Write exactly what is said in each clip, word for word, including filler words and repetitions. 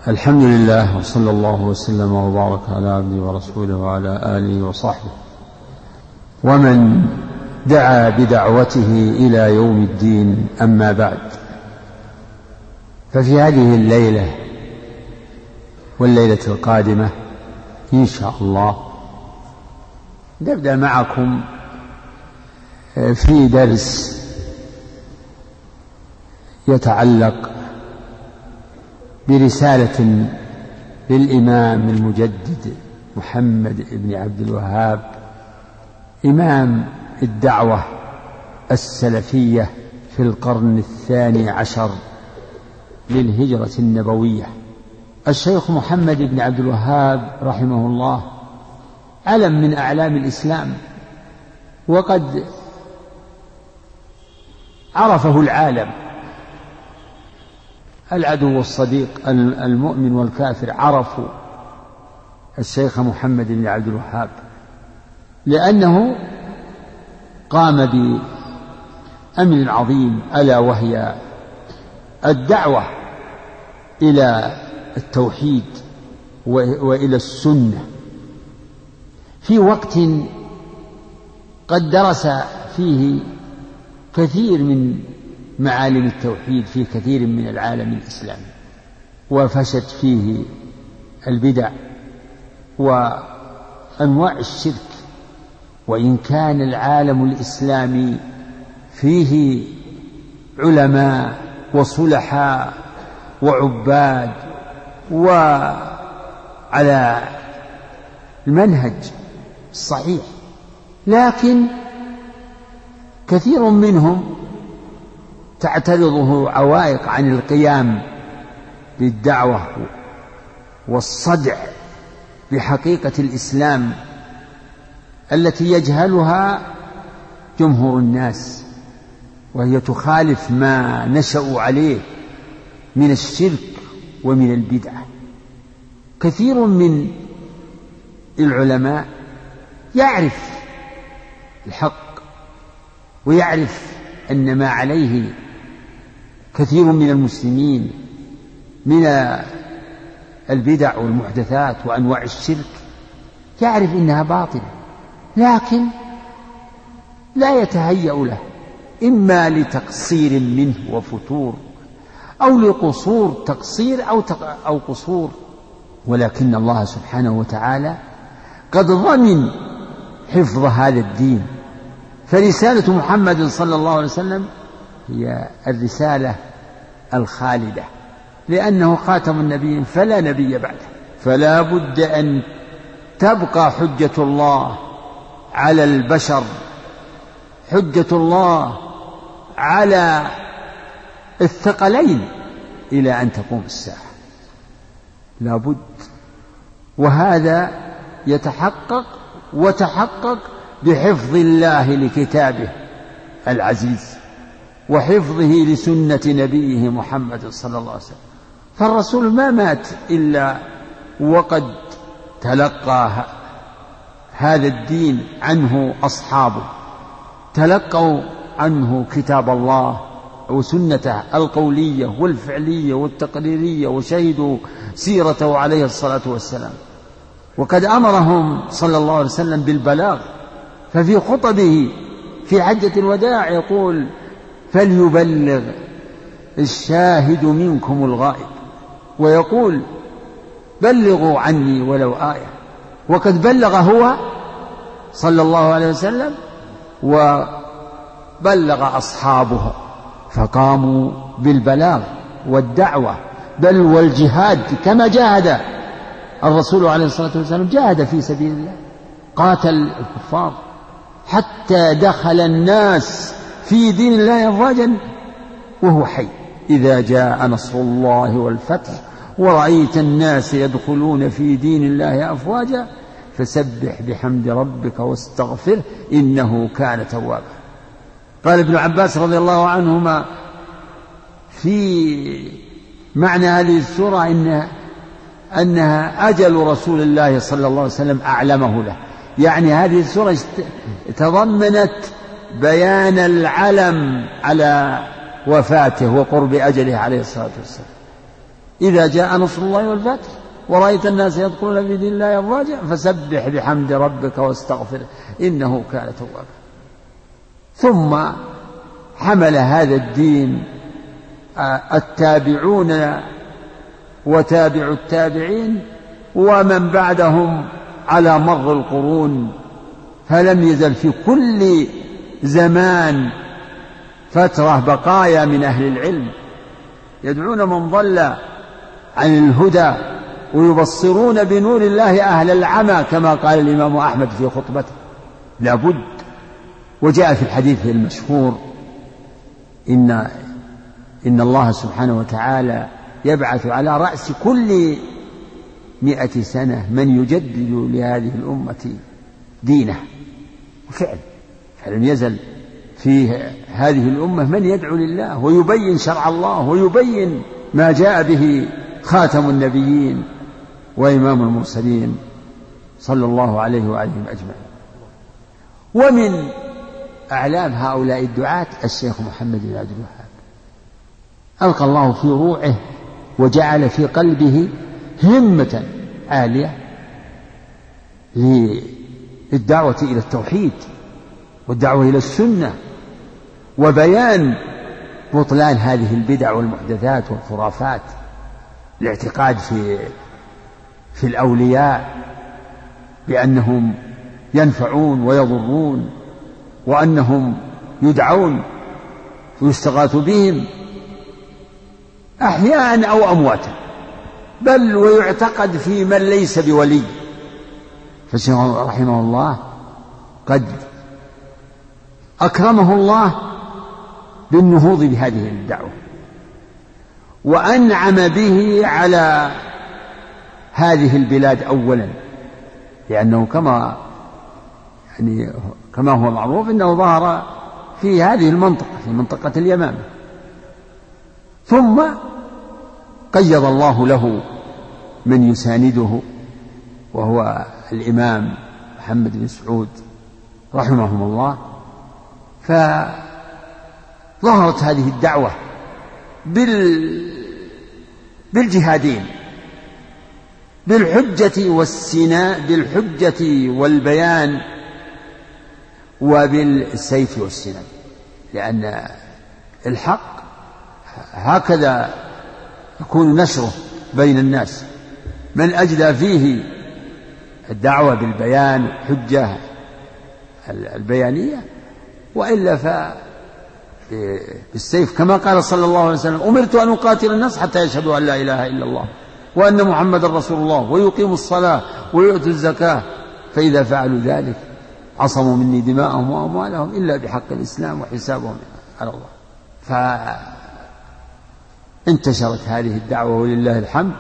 الحمد لله، وصلى الله وسلم وبارك على عبده ورسوله وعلى آله وصحبه ومن دعا بدعوته إلى يوم الدين. أما بعد، ففي هذه الليلة والليلة القادمة إن شاء الله نبدأ معكم في درس يتعلق برسالة للإمام المجدد محمد بن عبد الوهاب، إمام الدعوة السلفية في القرن الثاني عشر للهجرة النبوية. الشيخ محمد بن عبد الوهاب رحمه الله علم من أعلام الإسلام، وقد عرفه العالم، العدو والصديق، المؤمن والكافر، عرفوا الشيخ محمد بن عبد الوهاب لأنه قام بأمر عظيم، ألا وهي الدعوة إلى التوحيد وإلى السنة في وقت قد درس فيه كثير من معالم التوحيد في كثير من العالم الإسلامي، وفشت فيه البدع وأنواع الشرك. وإن كان العالم الإسلامي فيه علماء وصلحاء وعباد وعلى المنهج الصحيح، لكن كثير منهم تعترضه عوائق عن القيام بالدعوة والصدع بحقيقة الإسلام التي يجهلها جمهور الناس، وهي تخالف ما نشأوا عليه من الشرك ومن البدعة. كثير من العلماء يعرف الحق ويعرف أن ما عليه كثير من المسلمين من البدع والمحدثات وأنواع الشرك، يعرف إنها باطلة، لكن لا يتهيأ له، إما لتقصير منه وفتور، أو لقصور تقصير أو أو قصور. ولكن الله سبحانه وتعالى قد ضمن حفظ هذا الدين، فرسالة محمد صلى الله عليه وسلم هي الرسالة الخالدة، لأنه خاتم النبيين فلا نبي بعده، فلا بد أن تبقى حجة الله على البشر، حجة الله على الثقلين إلى أن تقوم الساعة، لا بد. وهذا يتحقق وتحقق بحفظ الله لكتابه العزيز وحفظه لسنة نبيه محمد صلى الله عليه وسلم. فالرسول ما مات إلا وقد تلقى هذا الدين عنه أصحابه، تلقوا عنه كتاب الله وسنته القولية والفعلية والتقريرية، وشهدوا سيرته عليه الصلاة والسلام. وقد أمرهم صلى الله عليه وسلم بالبلاغ، ففي خطبه في حجة الوداع يقول: فليبلغ الشاهد منكم الغائب، ويقول: بلغوا عني ولو آية. وقد بلغ هو صلى الله عليه وسلم، وبلغ أصحابه، فقاموا بالبلاغ والدعوة بل والجهاد، كما جاهد الرسول عليه الصلاة والسلام، جاهد في سبيل الله، قاتل الكفار حتى دخل الناس في دين الله أفواجا وهو حي. إذا جاء نصر الله والفتح ورأيت الناس يدخلون في دين الله أفواجا فسبح بحمد ربك واستغفره إنه كان توابا. قال ابن عباس رضي الله عنهما في معنى هذه السورة إنها, أنها أجل رسول الله صلى الله عليه وسلم أعلمه له، يعني هذه السورة تضمنت بيان العلم على وفاته وقرب أجله عليه الصلاة والسلام. إذا جاء نصر الله والفتح ورأيت الناس يدخلون في دين الله أفواجا فسبح بحمد ربك واستغفره إنه كان توابا. ثم حمل هذا الدين التابعون وتابع التابعين ومن بعدهم على مر القرون، فلم يزل في كل زمان فترة بقايا من أهل العلم يدعون من ضل عن الهدى ويبصرون بنور الله أهل العمى، كما قال الإمام أحمد في خطبته لابد. وجاء في الحديث المشهور إن إن الله سبحانه وتعالى يبعث على رأس كل مئة سنة من يجدد لهذه الأمة دينه. وفعلا فلم يزل في هذه الأمة من يدعو لله ويبين شرع الله ويبين ما جاء به خاتم النبيين وإمام المرسلين صلى الله عليه وآله أجمعين. ومن أعلام هؤلاء الدعاة الشيخ محمد بن عبد الوهاب، ألقى الله في روعه وجعل في قلبه همة عالية للدعوة إلى التوحيد والدعوة إلى السنة وبيان بطلان هذه البدع والمحدثات والخرافات، الاعتقاد في في الأولياء بأنهم ينفعون ويضرون وأنهم يدعون ويستغاث بهم أحياء أو أمواتا، بل ويعتقد في من ليس بولي. فالشيخ رحمه الله قد أكرمه الله بالنهوض بهذه الدعوة وأنعم به على هذه البلاد أولا، لأنه كما يعني كما هو معروف أنه ظهر في هذه المنطقة في منطقة اليمامة، ثم قيض الله له من يسانده وهو الإمام محمد بن سعود رحمهم الله. فظهرت هذه الدعوة بالجهادين، بالحجة والسناء، بالحجة والبيان وبالسيف والسنان، لأن الحق هكذا يكون نشره بين الناس، من أجدى فيه الدعوة بالبيان حجة البيانية، وإلا فبالسيف، كما قال صلى الله عليه وسلم أمرت أن أقاتل الناس حتى يشهدوا أن لا إله إلا الله وأن محمد رسول الله ويقيموا الصلاة ويؤتوا الزكاة، فإذا فعلوا ذلك عصموا مني دماءهم وأموالهم إلا بحق الإسلام وحسابهم على الله. فانتشرت هذه الدعوة ولله الحمد،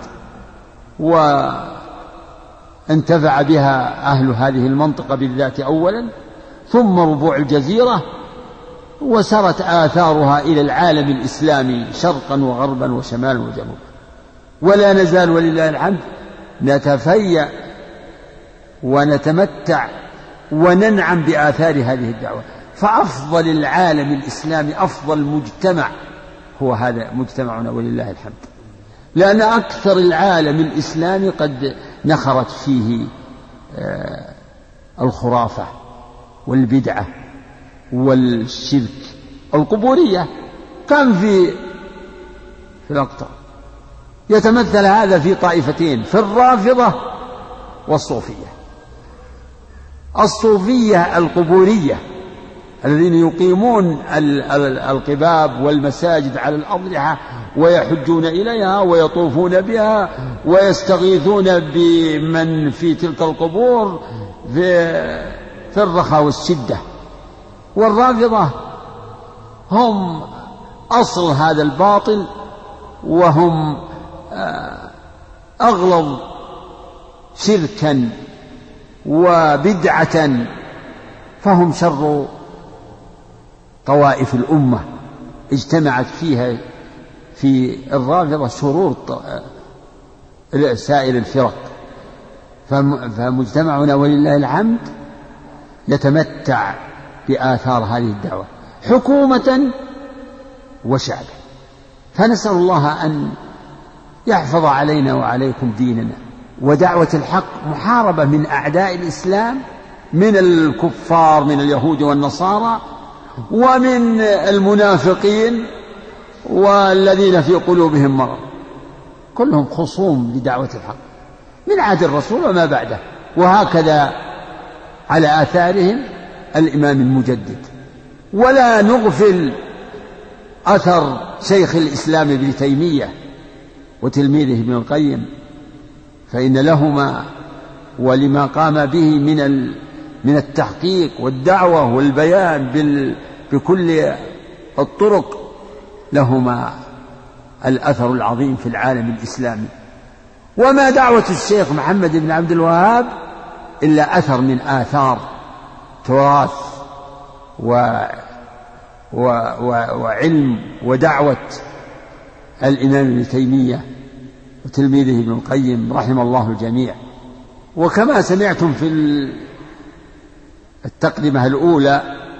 وانتفع بها أهل هذه المنطقة بالذات أولا، ثم ربوع الجزيرة، وسرت آثارها إلى العالم الإسلامي شرقا وغربا وشمالا وجنوبا. ولا نزال ولله الحمد نتفيأ ونتمتع وننعم بآثار هذه الدعوة. فأفضل العالم الإسلامي، أفضل مجتمع هو هذا مجتمعنا ولله الحمد، لأن أكثر العالم الإسلامي قد نخرت فيه الخرافة والبدعة والشرك القبورية. كان في في الأقطار يتمثل هذا في طائفتين، في الرافضة والصوفية. الصوفية القبورية الذين يقيمون القباب والمساجد على الأضرحة ويحجون إليها ويطوفون بها ويستغيثون بمن في تلك القبور في, في الرخاء والشدة. والرافضة هم أصل هذا الباطل، وهم أغلظ شركا وبدعة، فهم شر طوائف الأمة اجتمعت فيها في الرافضة شرور سائر الفرق. فمجتمعنا ولله الحمد يتمتع بآثار هذه الدعوة حكومة وشعبا. فنسأل الله أن يحفظ علينا وعليكم ديننا. ودعوة الحق محاربة من أعداء الإسلام، من الكفار من اليهود والنصارى ومن المنافقين والذين في قلوبهم مرض، كلهم خصوم لدعوة الحق من عهد الرسول وما بعده. وهكذا على آثارهم الإمام المجدد. ولا نغفل أثر شيخ الإسلام ابن تيمية وتلميذه ابن القيم، فإن لهما ولما قام به من من التحقيق والدعوة والبيان بكل الطرق لهما الأثر العظيم في العالم الإسلامي. وما دعوة الشيخ محمد بن عبد الوهاب إلا أثر من آثار تراث و و و وعلم ودعوة الإمام ابن تيمية وتلميذه ابن القيم رحم الله الجميع. وكما سمعتم في التقدمة الأولى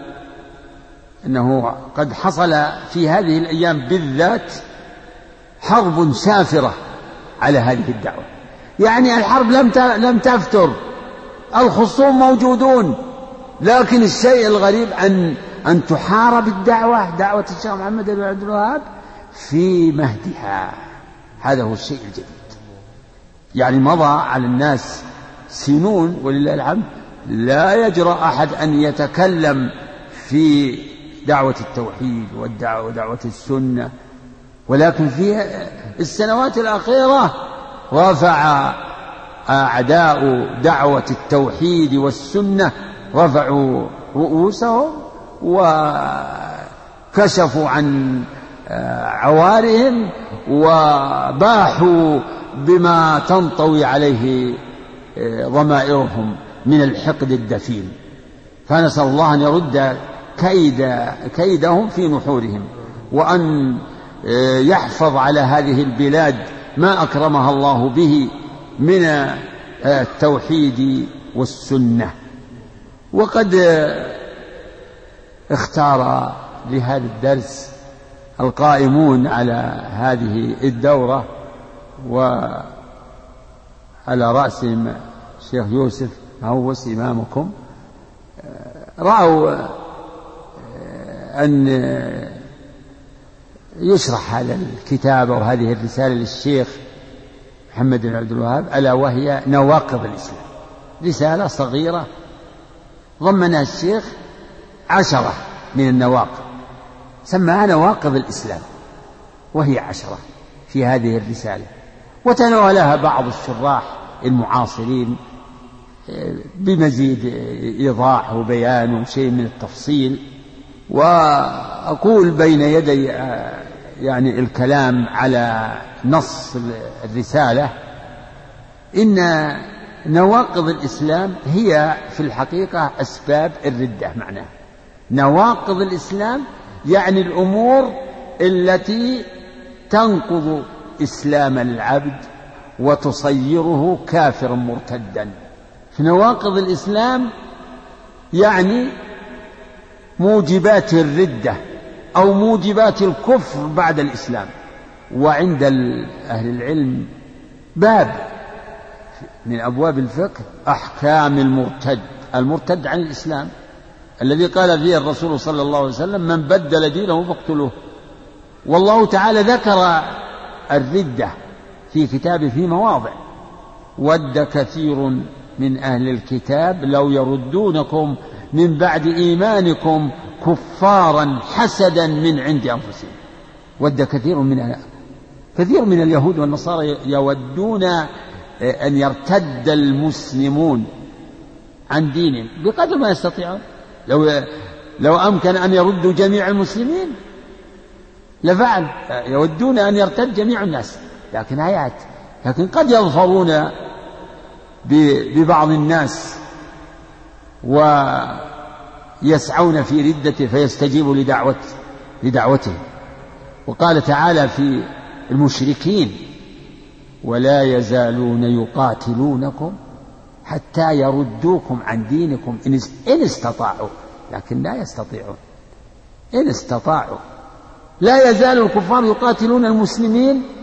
أنه قد حصل في هذه الأيام بالذات حرب سافرة على هذه الدعوة، يعني الحرب لم لم تفتر، الخصوم موجودون، لكن الشيء الغريب أن أن تحارب الدعوة دعوة الشيخ محمد بن عبد الوهاب في مهدها. هذا هو الشيء الجديد. يعني مضى على الناس سنون ولله الحمد لا يجرأ أحد أن يتكلم في دعوة التوحيد والدعوة ودعوة السنة، ولكن في السنوات الأخيرة رفع أعداء دعوة التوحيد والسنة رفعوا رؤوسهم وكشفوا عن عوارهم وباحوا بما تنطوي عليه ضمائرهم من الحقد الدفين. فنسأل الله أن يرد كيد كيدهم في نحورهم، وأن يحفظ على هذه البلاد ما أكرمها الله به من التوحيد والسنة. وقد اختار لهذا الدرس القائمون على هذه الدورة وعلى رأسهم الشيخ يوسف هوس إمامكم، رأوا أن يشرح هذا الكتاب وهذه الرسالة للشيخ محمد بن عبد الوهاب، ألا وهي نواقض الإسلام. رسالة صغيرة ضمنها الشيخ عشرة من النواقض، سماها نواقض الإسلام، وهي عشرة في هذه الرسالة. وتناولها بعض الشراح المعاصرين بمزيد إيضاح وبيان وشيء من التفصيل. وأقول بين يدي يعني الكلام على نص الرسالة إن نواقض الإسلام هي في الحقيقة أسباب الردة. معناه نواقض الإسلام يعني الأمور التي تنقض إسلام العبد وتصيره كافرا مرتدا. في نواقض الإسلام يعني موجبات الردة أو موجبات الكفر بعد الإسلام. وعند أهل العلم باب من أبواب الفقه أحكام المرتد، المرتد عن الإسلام الذي قال فيه الرسول صلى الله عليه وسلم من بدل دينه فاقتلوه. والله تعالى ذكر الردة في كتابه في مواضع: ود كثير من أهل الكتاب لو يردونكم من بعد إيمانكم كفارا حسدا من عند أنفسهم. ود كثير من كثير من اليهود والنصارى يودون أن يرتد المسلمون عن دينهم بقدر ما يستطيعون. لو لو أمكن أن يردوا جميع المسلمين لفعل، يودون أن يرتد جميع الناس، لكن آيات لكن قد يظفرون ببعض الناس ويسعون في ردته فيستجيب لدعوة لدعوته. وقال تعالى في المشركين: ولا يزالون يقاتلونكم حتى يردوكم عن دينكم إن استطاعوا، لكن لا يستطيعون. إن استطاعوا لا يزال الكفار يقاتلون المسلمين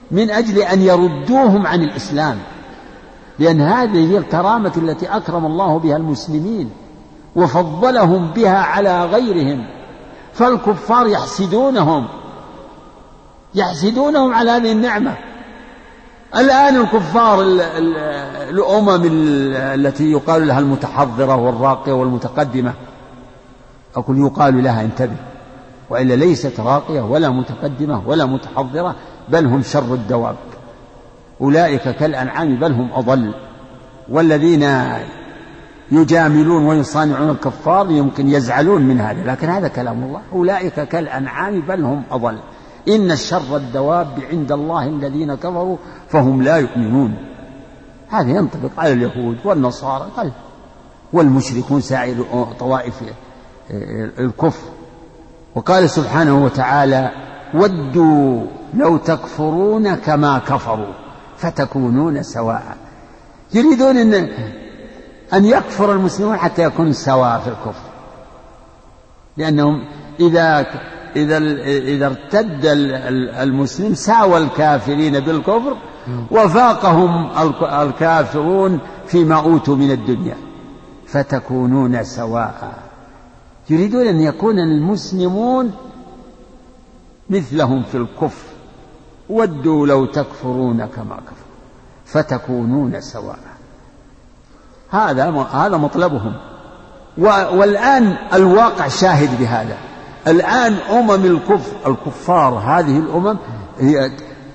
من أجل أن يردوهم عن الإسلام، لأن هذه هي الكرامة التي أكرم الله بها المسلمين وفضلهم بها على غيرهم. فالكفار يحسدونهم يحسدونهم على هذه النعمة. الآن الكفار الأمم التي يقال لها المتحضرة والراقية والمتقدمة، أقول يقال لها انتبه، وإلا ليست راقية ولا متقدمة ولا متحضرة، بل هم شر الدواب، أولئك كالأنعام بل هم أضل. والذين يجاملون ويصانعون الكفار يمكن يزعلون من هذا، لكن هذا كلام الله، أولئك كالأنعام بل هم أضل، إن الشر الدواب عند الله الذين كفروا فهم لا يؤمنون. هذا ينطبق على اليهود والنصارى والمشركون سائر طوائف الكفر. وقال سبحانه وتعالى ودوا لو تكفرون كما كفروا فتكونون سواء. يريدون أن, أن يكفر المسلمون حتى يكون سواء في الكفر، لأنهم إذا إذا إذا ارتد المسلم ساوى الكافرين بالكفر وفاقهم الكافرون فيما أوتوا من الدنيا فتكونون سواء. يريدون أن يكون المسلمون مثلهم في الكفر. ودوا لو تكفرون كما كفروا فتكونون سواء. هذا هذا مطلبهم. والآن الواقع شاهد بهذا. الآن أمم الكفر الكفار هذه الأمم هي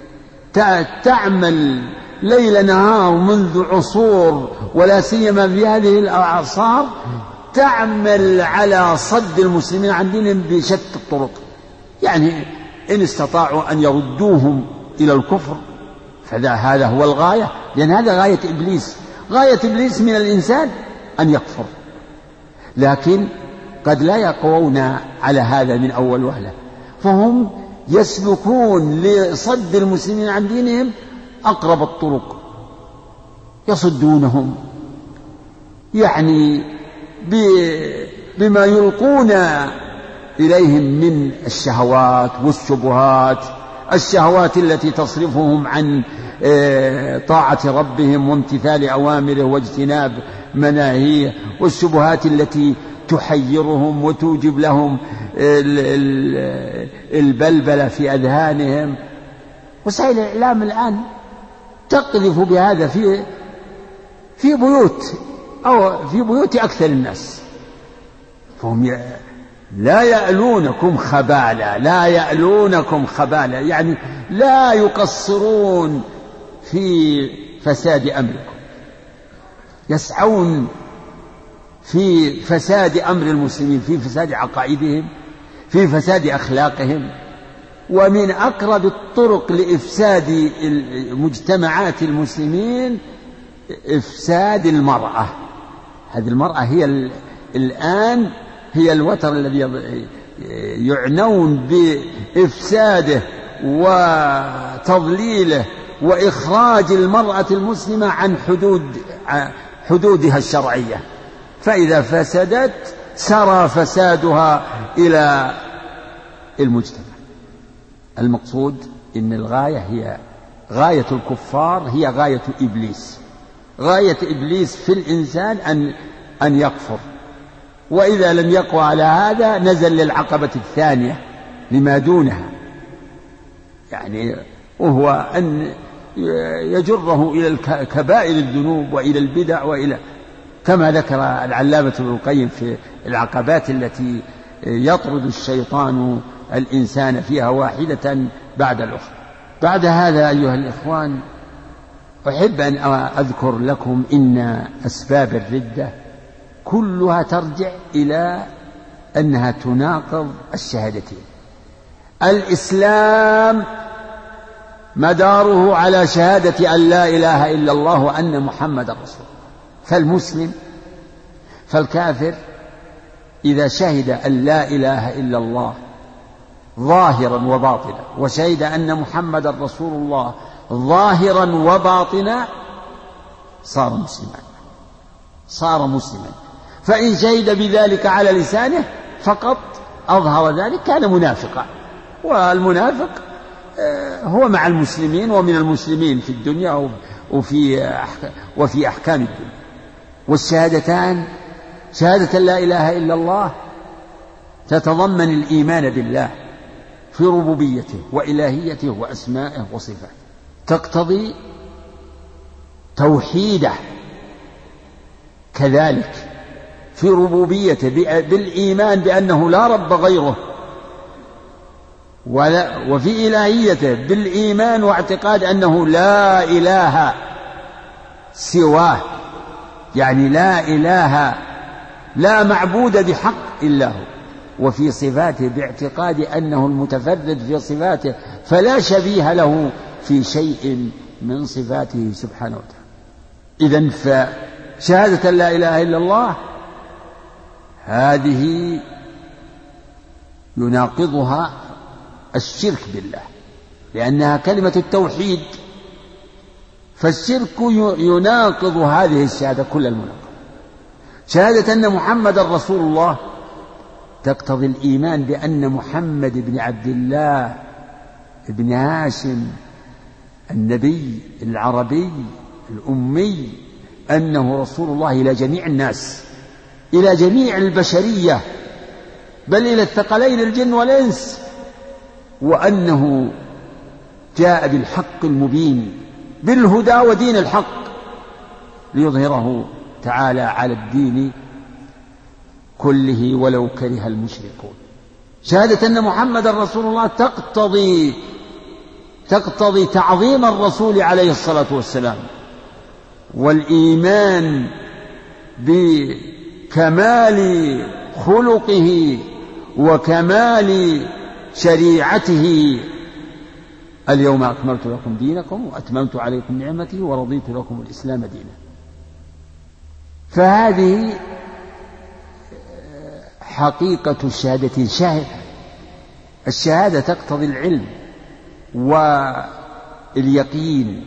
تعمل ليل نهار منذ عصور، ولا سيما في هذه الأعصار تعمل على صد المسلمين عن دينهم بشتى الطرق. يعني إن استطاعوا أن يردوهم إلى الكفر فهذا هو الغاية، لأن هذا غاية إبليس. غاية إبليس من الإنسان أن يكفر، لكن قد لا يقوون على هذا من أول وهلة، فهم يسلكون لصد المسلمين عن دينهم أقرب الطرق، يصدونهم يعني بما يلقون إليهم من الشهوات والشبهات، الشهوات التي تصرفهم عن طاعة ربهم وامتثال أوامره واجتناب مناهيه، والشبهات التي تحيرهم وتوجب لهم البلبلة في أذهانهم. وسائل الإعلام الآن تقذف بهذا في في بيوت أو في بيوت أكثر الناس، فهم لا يألونكم خبالا لا يألونكم خبالا يعني لا يقصرون في فساد أمركم، يسعون في فساد أمر المسلمين، في فساد عقائدهم، في فساد أخلاقهم. ومن أقرب الطرق لإفساد مجتمعات المسلمين إفساد المرأة. هذه المرأة هي الآن هي الوتر الذي يعنون بإفساده وتضليله وإخراج المرأة المسلمة عن حدود حدودها الشرعية، فإذا فسدت سرى فسادها إلى المجتمع. المقصود إن الغاية هي غاية الكفار، هي غاية إبليس. غاية إبليس في الإنسان أن أن يكفر، وإذا لم يقوى على هذا نزل للعقبة الثانية لما دونها، يعني وهو أن يجره إلى كبائر الذنوب وإلى البدع وإلى كما ذكر العلامة ابن القيم في العقبات التي يطرد الشيطان الإنسان فيها واحدة بعد الأخرى. بعد هذا أيها الإخوان أحب أن أذكر لكم إن أسباب الردة كلها ترجع إلى أنها تناقض الشهادتين. الإسلام مداره على شهادة أن لا إله إلا الله وأن محمد رسول الله، فالمسلم فالكافر إذا شهد أن لا إله إلا الله ظاهرا وباطنا وشهد أن محمد رسول الله ظاهرا وباطنا صار مسلما صار مسلما فإن شهد بذلك على لسانه فقط أظهر ذلك كان منافقا، والمنافق هو مع المسلمين ومن المسلمين في الدنيا وفي وفي أحكام الدنيا. والشهادتان شهادة لا إله إلا الله تتضمن الإيمان بالله في ربوبيته وإلهيته وأسمائه وصفاته، تقتضي توحيده كذلك في ربوبيته بالإيمان بأنه لا رب غيره، وفي إلهيته بالإيمان واعتقاد أنه لا إله سواه، يعني لا إله لا معبود بحق إلا هو. وفي صفاته باعتقاد أنه المتفرد في صفاته فلا شبيه له في شيء من صفاته سبحانه وتعالى. إذن فشهادة لا إله إلا الله هذه يناقضها الشرك بالله، لأنها كلمة التوحيد، فالشرك يناقض هذه الشهادة كل المناقضة. شهادة أن محمد رسول الله تقتضي الإيمان بأن محمد بن عبد الله بن هاشم النبي العربي الأمي أنه رسول الله إلى جميع الناس، إلى جميع البشرية، بل إلى الثقلين الجن والإنس، وأنه جاء بالحق المبين بالهدى ودين الحق ليظهره تعالى على الدين كله ولو كره المشركون. شهادة أن محمد رسول الله تقتضي تقتضي تعظيم الرسول عليه الصلاة والسلام والإيمان بكمال خلقه وكمال شريعته. اليوم أكملت لكم دينكم وأتممت عليكم نعمتي ورضيت لكم الإسلام دينا. فهذه حقيقة الشهادة. شاهد الشهادة تقتضي العلم واليقين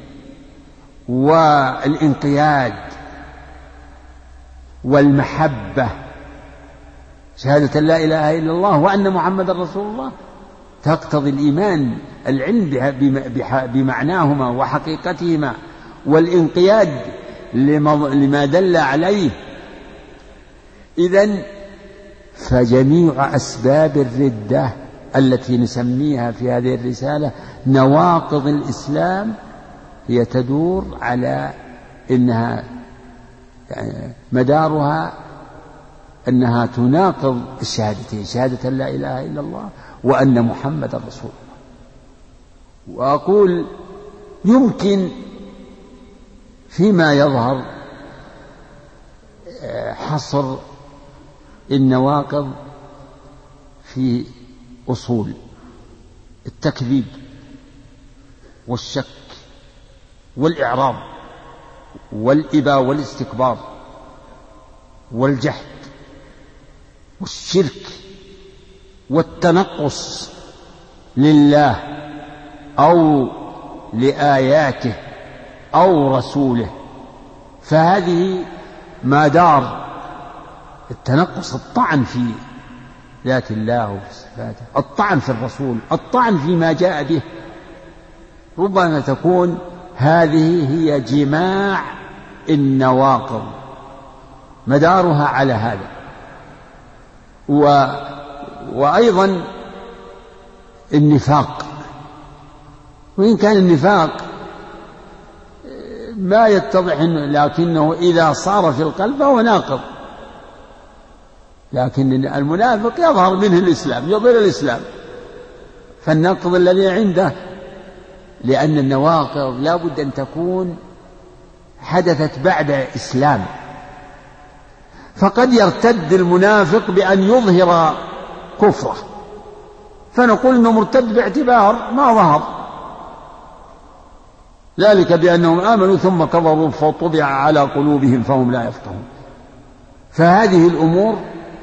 والانقياد والمحبة. شهادة لا إله إلا الله وأن محمد رسول الله تقتضي الإيمان، العلم بمعناهما وحقيقتهما والانقياد لما دل عليه. إذن فجميع أسباب الردة التي نسميها في هذه الرسالة نواقض الإسلام هي تدور على إنها مدارها أنها تناقض الشهادتين، شهادة لا إله إلا الله وأن محمد رسول الله. وأقول يمكن فيما يظهر حصر النواقض في أصول التكذيب والشك والإعراض والإباء والاستكبار والجحد والشرك والتنقص لله أو لآياته أو رسوله. فهذه مدار التنقص، الطعن في ذات الله وفي صفاته، الطعن في الرسول، الطعن فيما جاء به. ربما تكون هذه هي جماع النواقض مدارها على هذا. و... وأيضا النفاق، وإن كان النفاق ما يتضح، لكنه إذا صار في القلب فهو ناقض. لكن المنافق يظهر منه الإسلام، يظهر الإسلام، فالنقض الذي عنده، لأن النواقض لا بد أن تكون حدثت بعد إسلام. فقد يرتد المنافق بأن يظهر كفره، فنقول إنه مرتد باعتبار ما ظهر، ذلك بأنهم آمنوا ثم كفروا فطبع على قلوبهم فهم لا يفقهون. فهذه الأمور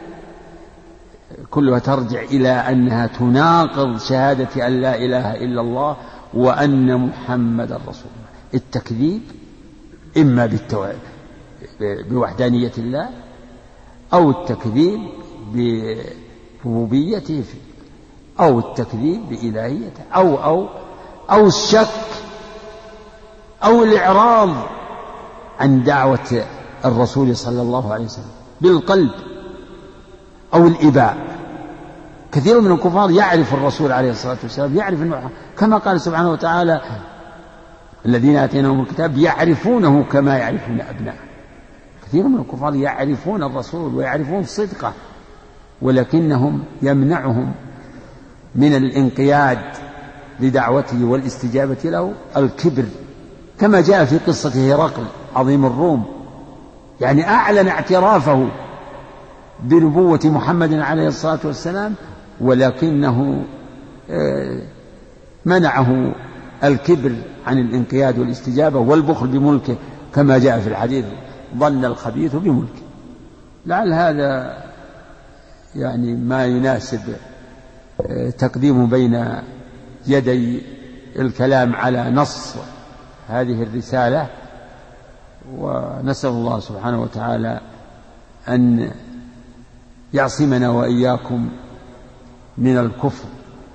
كلها ترجع إلى أنها تناقض شهادة أن لا إله إلا الله وأن محمد رسول الله. التكذيب إما بوحدانية الله أو التكذيب بربوبيته أو التكذيب بإلهيته أو أو أو الشك أو الإعراض عن دعوة الرسول صلى الله عليه وسلم بالقلب أو الإباء. كثير من الكفار يعرف الرسول عليه الصلاة والسلام، يعرف أنه كما قال سبحانه وتعالى الذين آتيناهم الكتاب يعرفونه كما يعرفون أبناءهم. كثير من الكفار يعرفون الرسول ويعرفون صدقه، ولكنهم يمنعهم من الانقياد لدعوته والاستجابة له الكبر، كما جاء في قصة هرقل عظيم الروم، يعني أعلن اعترافه بنبوة محمد عليه الصلاة والسلام، ولكنه منعه الكبر عن الانقياد والاستجابة والبخل بملكه، كما جاء في الحديث ظن الخبيث بملكه. لعل هذا يعني ما يناسب تقديمه بين يدي الكلام على نص هذه الرسالة، ونسأل الله سبحانه وتعالى أن يعصمنا وإياكم من الكفر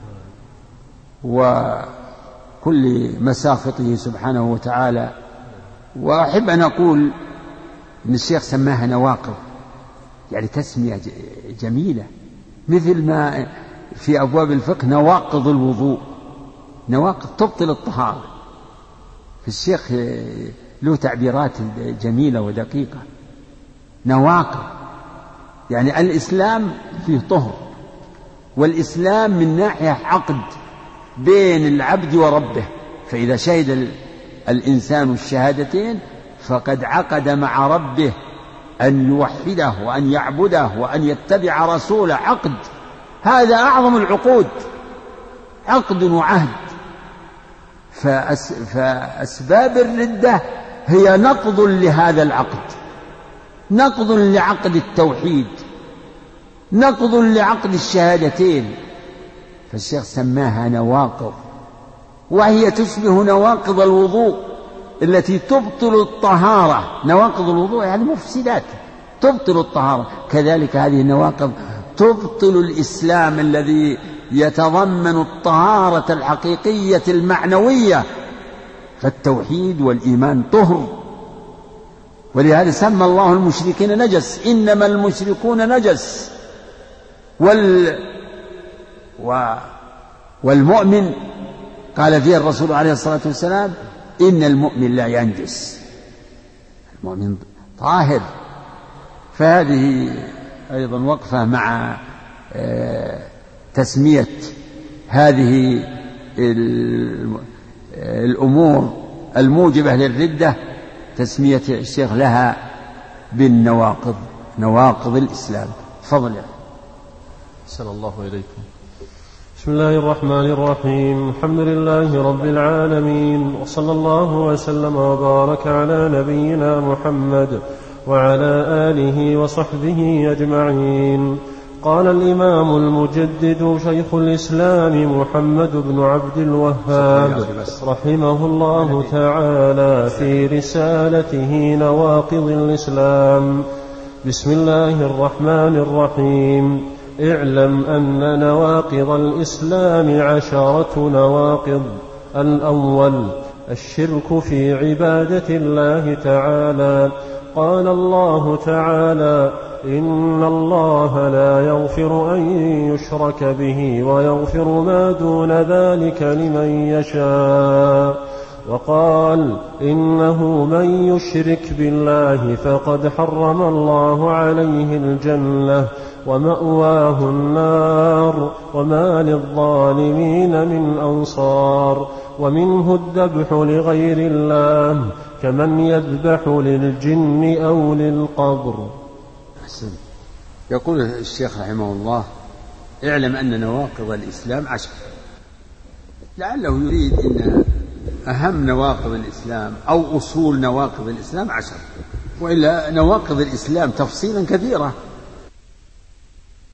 وكل مساخطه سبحانه وتعالى. وأحب أن أقول أن الشيخ سماها نواقض، يعني تسمية جميلة، مثل ما في أبواب الفقه نواقض الوضوء، نواقض تبطل الطهارة. الشيخ له تعبيرات جميلة ودقيقة. نواقض يعني الإسلام فيه طهر، والإسلام من ناحية عقد بين العبد وربه، فإذا شهد الإنسان الشهادتين فقد عقد مع ربه أن يوحده وأن يعبده وأن يتبع رسوله، عقد، هذا أعظم العقود، عقد وعهد. فأس فأسباب الردة هي نقض لهذا العقد، نقض لعقد التوحيد، نقض لعقد الشهادتين، فالشيخ سماها نواقض، وهي تشبه نواقض الوضوء التي تبطل الطهارة. نواقض الوضوء يعني مفسدات تبطل الطهارة، كذلك هذه النواقض تبطل الإسلام الذي يتضمن الطهارة الحقيقية المعنوية، فالتوحيد والإيمان طهر. ولهذا سمى الله المشركين نجس، إنما المشركون نجس. وال و... والمؤمن قال فيه الرسول عليه الصلاة والسلام إن المؤمن لا ينجس، المؤمن طاهر. فهذه أيضا وقفة مع تسمية هذه الأمور الموجبة للردة، تسمية الشيخ لها بالنواقض، نواقض الإسلام. تفضل يا أحسن الله إليكم. بسم الله الرحمن الرحيم. الحمد لله رب العالمين، وصلى الله وسلم وبارك على نبينا محمد وعلى آله وصحبه أجمعين. قال الإمام المجدد شيخ الإسلام محمد بن عبد الوهاب رحمه الله تعالى في رسالته نواقض الإسلام: بسم الله الرحمن الرحيم. اعلم أن نواقض الإسلام عشرة نواقض. الأول الشرك في عبادة الله تعالى. قال الله تعالى: إن الله لا يغفر أن يشرك به ويغفر ما دون ذلك لمن يشاء. وقال: إنه من يشرك بالله فقد حرم الله عليه الجنة ومأواه النار وما للظالمين من أنصار. ومنه الذبح لغير الله كمن يذبح للجن أو للقبر. أحسن. يقول الشيخ رحمه الله: اعلم أن نواقض الإسلام عشر. لعله يريد أن أهم نواقض الإسلام أو أصول نواقض الإسلام عشر، وإلا نواقض الإسلام تفصيلا كثيرة،